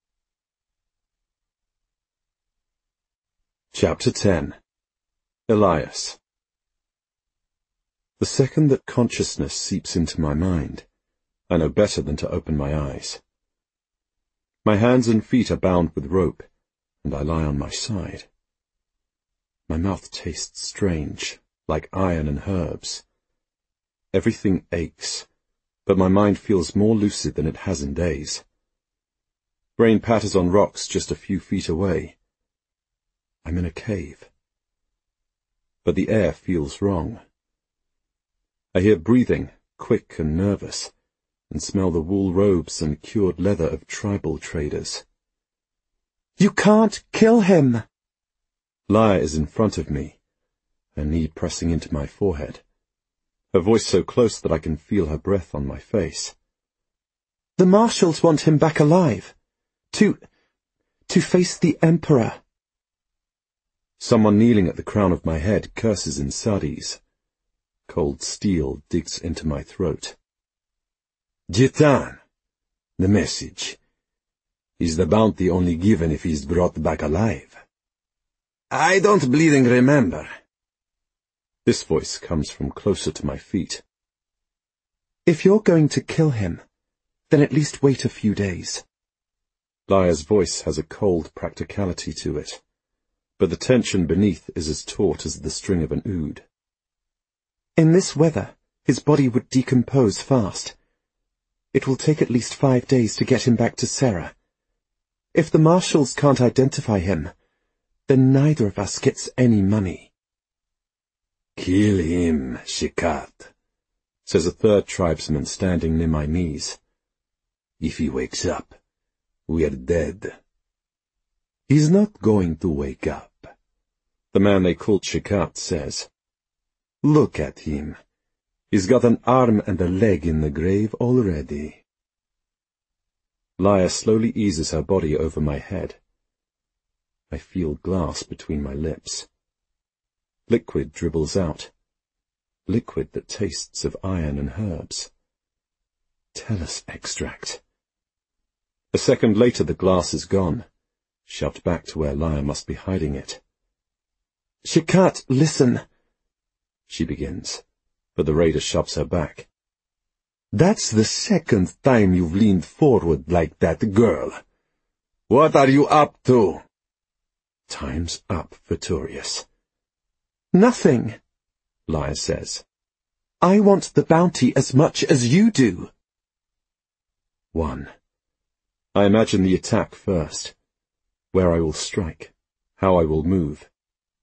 Chapter 10. Elias. The second that consciousness seeps into my mind, I know better than to open my eyes. My hands and feet are bound with rope, and I lie on my side. My mouth tastes strange, like iron and herbs. Everything aches, but my mind feels more lucid than it has in days. Brain patters on rocks just a few feet away. I'm in a cave. But the air feels wrong. I hear breathing, quick and nervous, and smell the wool robes and cured leather of tribal traders. You can't kill him! Laya is in front of me, her knee pressing into my forehead, her voice so close that I can feel her breath on my face. The marshals want him back alive. To face the Emperor. Someone kneeling at the crown of my head curses in Sardis. Cold steel digs into my throat. Jitan, the message. Is the bounty only given if he's brought back alive? I don't bleeding remember. This voice comes from closer to my feet. If you're going to kill him, then at least wait a few days. Laya's voice has a cold practicality to it, but the tension beneath is as taut as the string of an oud. In this weather, his body would decompose fast. It will take at least 5 days to get him back to Serra. If the marshals can't identify him, then neither of us gets any money. Kill him, Shikat, says a third tribesman standing near my knees. If he wakes up, we're dead. He's not going to wake up, the man they called Shikat says. Look at him. He's got an arm and a leg in the grave already. Laya slowly eases her body over my head. I feel glass between my lips. Liquid dribbles out. Liquid that tastes of iron and herbs. Tellus extract. A second later the glass is gone, shoved back to where Laya must be hiding it. Shikat, listen, she begins, but the raider shoves her back. That's the second time you've leaned forward like that, girl. What are you up to? Time's up, Viturius. Nothing, Laya says. I want the bounty as much as you do. 1. I imagine the attack first, where I will strike, how I will move.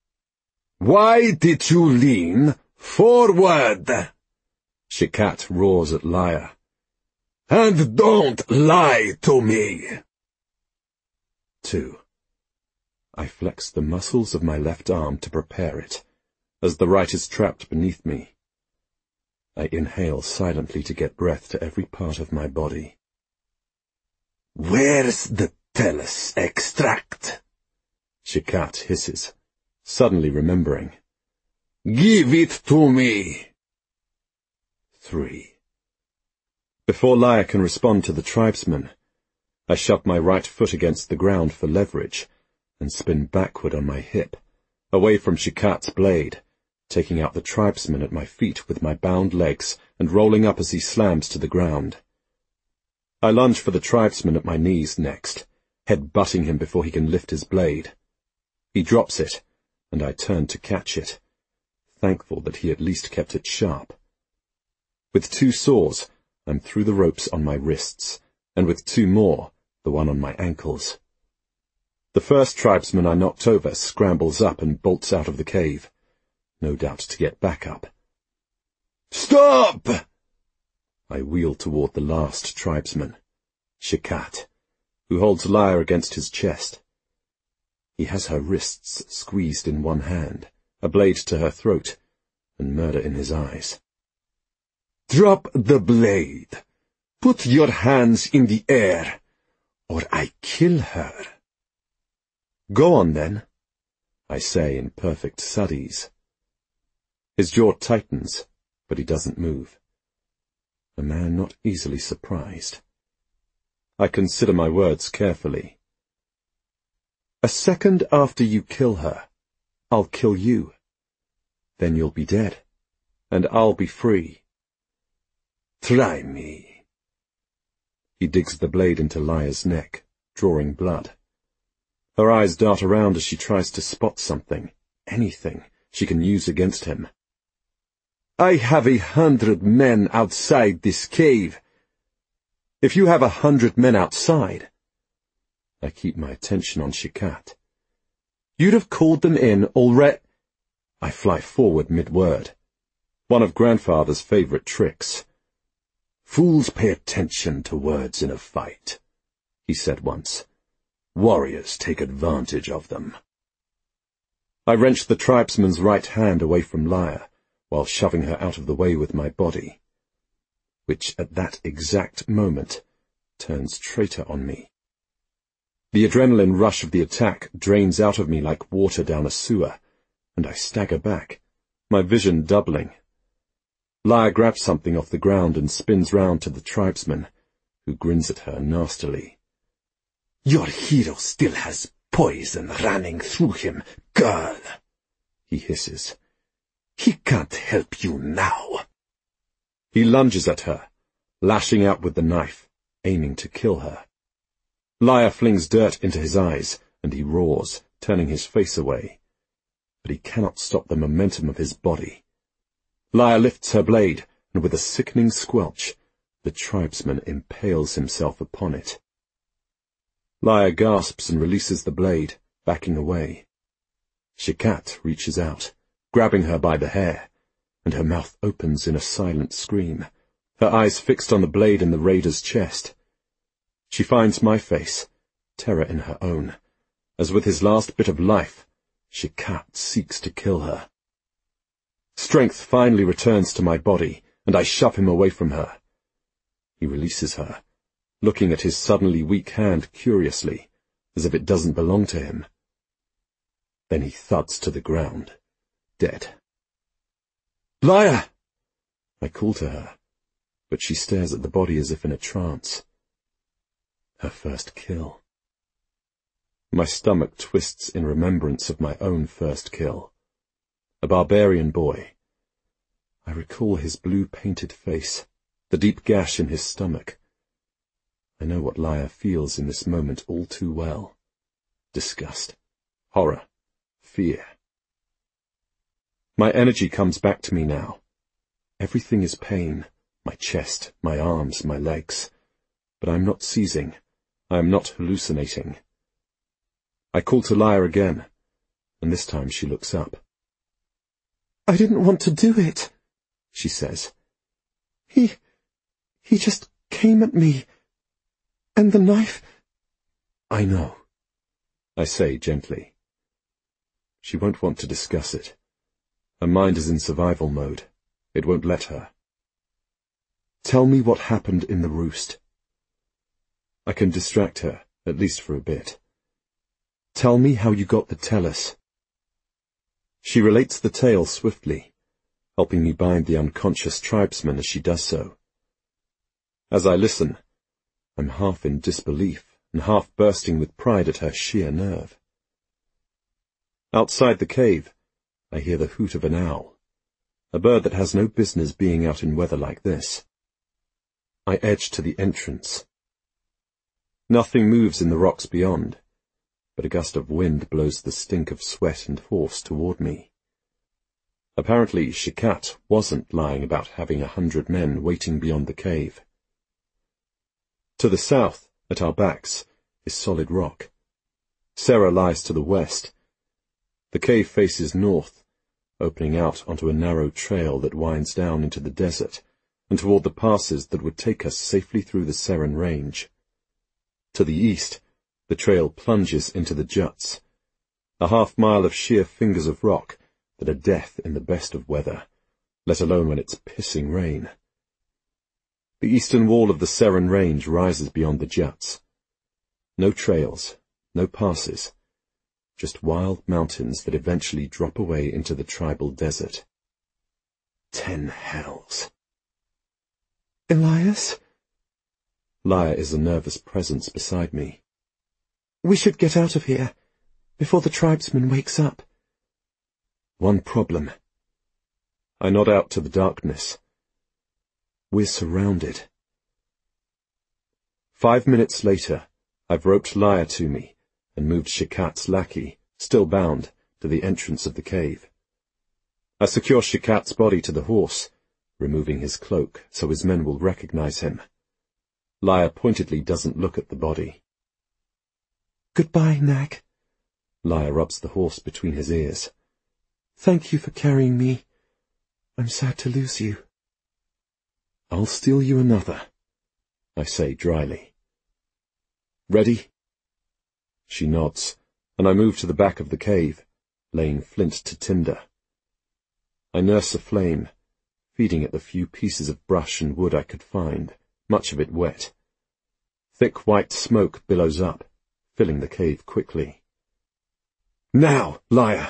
Why did you lean forward? Shikat roars at Laya. And don't lie to me. 2. I flex the muscles of my left arm to prepare it, as the right is trapped beneath me. I inhale silently to get breath to every part of my body. Where's the Tellus extract? Shikat hisses, suddenly remembering. Give it to me. 3. Before Laya can respond to the tribesman, I shove my right foot against the ground for leverage and spin backward on my hip, away from Shikat's blade, taking out the tribesman at my feet with my bound legs and rolling up as he slams to the ground. I lunge for the tribesman at my knees next, head butting him before he can lift his blade. He drops it, and I turn to catch it, thankful that he at least kept it sharp. With 2 saws, I'm through the ropes on my wrists, and with 2 more, the one on my ankles. The first tribesman I knocked over scrambles up and bolts out of the cave, no doubt to get back up. Stop! I wheel toward the last tribesman, Shikat, who holds Laya against his chest. He has her wrists squeezed in one hand, a blade to her throat, and murder in his eyes. Drop the blade. Put your hands in the air, or I kill her. Go on, then, I say in perfect Sardis. His jaw tightens, but he doesn't move. A man not easily surprised. I consider my words carefully. A second after you kill her, I'll kill you. Then you'll be dead, and I'll be free. Try me. He digs the blade into Laya's neck, drawing blood. Her eyes dart around as she tries to spot something, anything, she can use against him. I have 100 men outside this cave. If you have 100 men outside, I keep my attention on Shikat. You'd have called them in already. I fly forward mid-word. One of Grandfather's favourite tricks. Fools pay attention to words in a fight, he said once. Warriors take advantage of them. I wrenched the tribesman's right hand away from Lyra, while shoving her out of the way with my body, which at that exact moment turns traitor on me. The adrenaline rush of the attack drains out of me like water down a sewer, and I stagger back, my vision doubling. Lyra grabs something off the ground and spins round to the tribesman, who grins at her nastily. Your hero still has poison running through him, girl, he hisses. He can't help you now. He lunges at her, lashing out with the knife, aiming to kill her. Lyra flings dirt into his eyes, and he roars, turning his face away. But he cannot stop the momentum of his body. Lyra lifts her blade, and with a sickening squelch, the tribesman impales himself upon it. Lyra gasps and releases the blade, backing away. Shikath reaches out, grabbing her by the hair, and her mouth opens in a silent scream, her eyes fixed on the blade in the raider's chest. She finds my face, terror in her own, as with his last bit of life, Shikath seeks to kill her. Strength finally returns to my body, and I shove him away from her. He releases her, looking at his suddenly weak hand curiously, as if it doesn't belong to him. Then he thuds to the ground, dead. Lyra! I call to her, but she stares at the body as if in a trance. Her first kill. My stomach twists in remembrance of my own first kill. A barbarian boy. I recall his blue-painted face, the deep gash in his stomach. I know what Lyra feels in this moment all too well. Disgust, horror, fear. My energy comes back to me now. Everything is pain, my chest, my arms, my legs. But I am not seizing. I am not hallucinating. I call to Lyra again, and this time she looks up. I didn't want to do it, she says. He just came at me. And the knife... I know, I say gently. She won't want to discuss it. Her mind is in survival mode. It won't let her. Tell me what happened in the roost. I can distract her, at least for a bit. Tell me how you got the tellus. She relates the tale swiftly, helping me bind the unconscious tribesman as she does so. As I listen, I'm half in disbelief and half bursting with pride at her sheer nerve. Outside the cave, I hear the hoot of an owl, a bird that has no business being out in weather like this. I edge to the entrance. Nothing moves in the rocks beyond, but a gust of wind blows the stink of sweat and horse toward me. Apparently Shikath wasn't lying about having 100 men waiting beyond the cave. To the south, at our backs, is solid rock. Serra lies to the west. The cave faces north, opening out onto a narrow trail that winds down into the desert and toward the passes that would take us safely through the Serran Range. To the east, the trail plunges into the juts, a half-mile of sheer fingers of rock that are death in the best of weather, let alone when it's pissing rain. The eastern wall of the Serran Range rises beyond the juts. No trails, no passes, just wild mountains that eventually drop away into the tribal desert. 10 hells. Elias? Lyra is a nervous presence beside me. We should get out of here, before the tribesman wakes up. One problem. I nod out to the darkness. We're surrounded. 5 minutes later, I've roped Lyra to me and moved Shikath's lackey, still bound, to the entrance of the cave. I secure Shikath's body to the horse, removing his cloak so his men will recognize him. Lyra pointedly doesn't look at the body. Goodbye, Nag, Lia rubs the horse between his ears. Thank you for carrying me. I'm sad to lose you. I'll steal you another, I say dryly. Ready? She nods, and I move to the back of the cave, laying flint to tinder. I nurse a flame, feeding it the few pieces of brush and wood I could find, much of it wet. Thick white smoke billows up, filling the cave quickly. Now, Lia!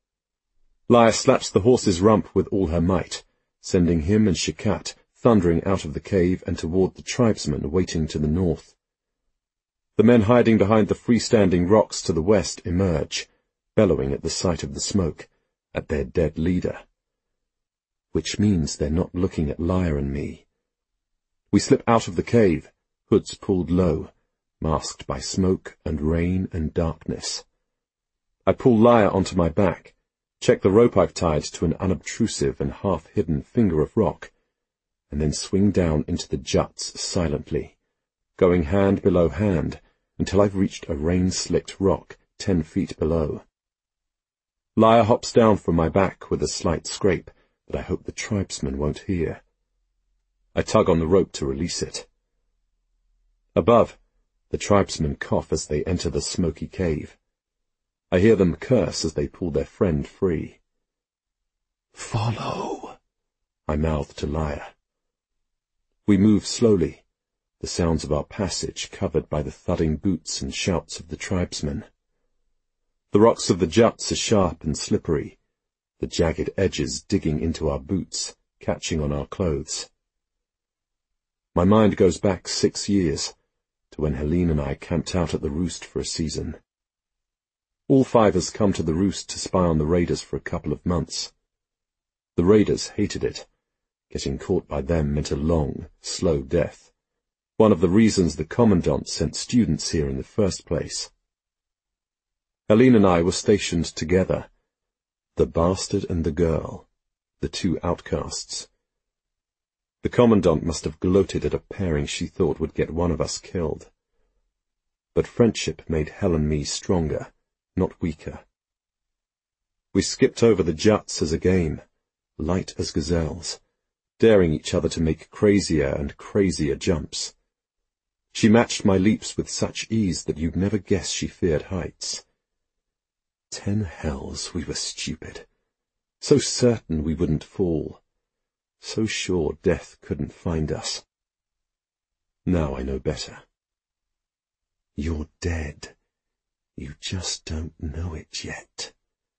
Lia slaps the horse's rump with all her might, sending him and Shikat thundering out of the cave and toward the tribesmen waiting to the north. The men hiding behind the freestanding rocks to the west emerge, bellowing at the sight of the smoke, at their dead leader. Which means they're not looking at Lia and me. We slip out of the cave, hoods pulled low, masked by smoke and rain and darkness. I pull Lia onto my back, check the rope I've tied to an unobtrusive and half-hidden finger of rock, and then swing down into the juts silently, going hand below hand until I've reached a rain-slicked rock 10 feet below. Lia hops down from my back with a slight scrape that I hope the tribesmen won't hear. I tug on the rope to release it. Above, the tribesmen cough as they enter the smoky cave. I hear them curse as they pull their friend free. "Follow," I mouth to Lia. We move slowly, the sounds of our passage covered by the thudding boots and shouts of the tribesmen. The rocks of the juts are sharp and slippery, the jagged edges digging into our boots, catching on our clothes. My mind goes back 6 years, to when Helene and I camped out at the roost for a season. All 5 us come to the roost to spy on the raiders for a couple of months. The raiders hated it. Getting caught by them meant a long, slow death. One of the reasons the Commandant sent students here in the first place. Helene and I were stationed together. The bastard and the girl, the 2 outcasts. The Commandant must have gloated at a pairing she thought would get one of us killed. But friendship made Hel and me stronger, not weaker. We skipped over the juts as a game, light as gazelles, daring each other to make crazier and crazier jumps. She matched my leaps with such ease that you'd never guess she feared heights. 10 hells we were stupid, so certain we wouldn't fall, so sure death couldn't find us. Now I know better. You're dead. You just don't know it yet.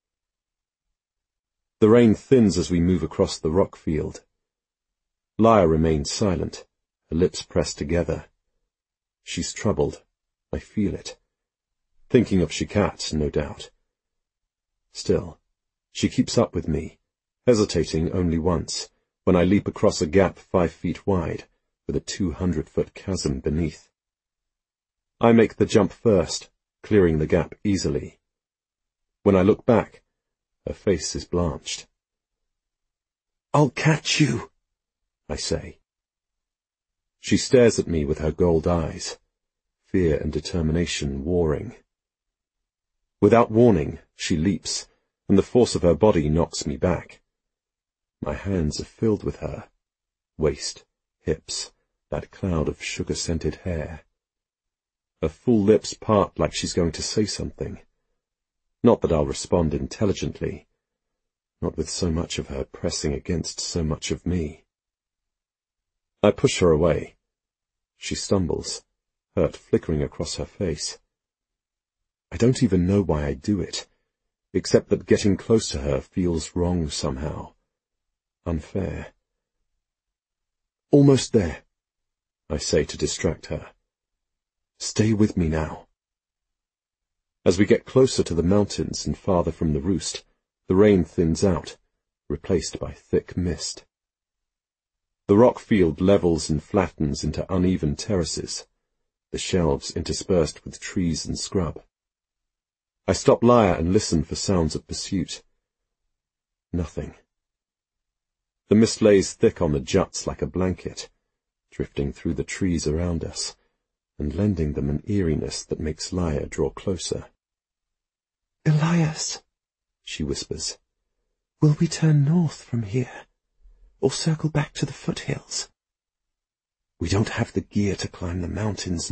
The rain thins as we move across the rock field. Lia remains silent, her lips pressed together. She's troubled. I feel it. Thinking of Shikat, no doubt. Still, she keeps up with me, hesitating only once, when I leap across a gap 5 feet wide, with a 200-foot chasm beneath. I make the jump first, clearing the gap easily. When I look back, her face is blanched. "I'll catch you," I say. She stares at me with her gold eyes, fear and determination warring. Without warning, she leaps, and the force of her body knocks me back. My hands are filled with her, waist, hips, that cloud of sugar-scented hair. Her full lips part like she's going to say something. Not that I'll respond intelligently, not with so much of her pressing against so much of me. I push her away. She stumbles, hurt flickering across her face. I don't even know why I do it, except that getting close to her feels wrong somehow. Unfair. "Almost there," I say to distract her. "Stay with me now." As we get closer to the mountains and farther from the roost, the rain thins out, replaced by thick mist. The rock field levels and flattens into uneven terraces, the shelves interspersed with trees and scrub. I stop Lia and listen for sounds of pursuit. Nothing. The mist lays thick on the juts like a blanket, drifting through the trees around us, and lending them an eeriness that makes Lia draw closer. Elias, she whispers, will we turn north from here, or circle back to the foothills? We don't have the gear to climb the mountains